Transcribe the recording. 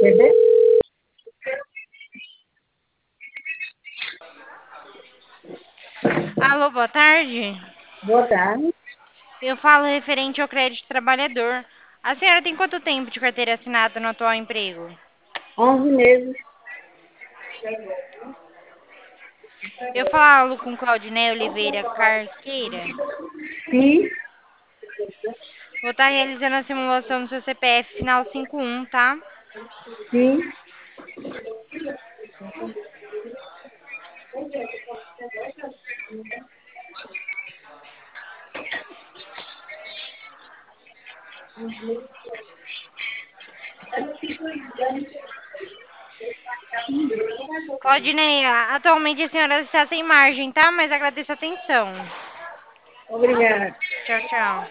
Alô, boa tarde. Boa tarde. Eu falo referente ao crédito trabalhador. A senhora tem quanto tempo de carteira assinada no atual emprego? 11 meses. Eu falo com Claudinei Oliveira Carqueira. Sim, Vou estar realizando a simulação do seu CPF final 51, tá? sim. Claudinei, atualmente a senhora está sem margem, tá? Mas agradeço a atenção. Obrigada. Tchau, tchau.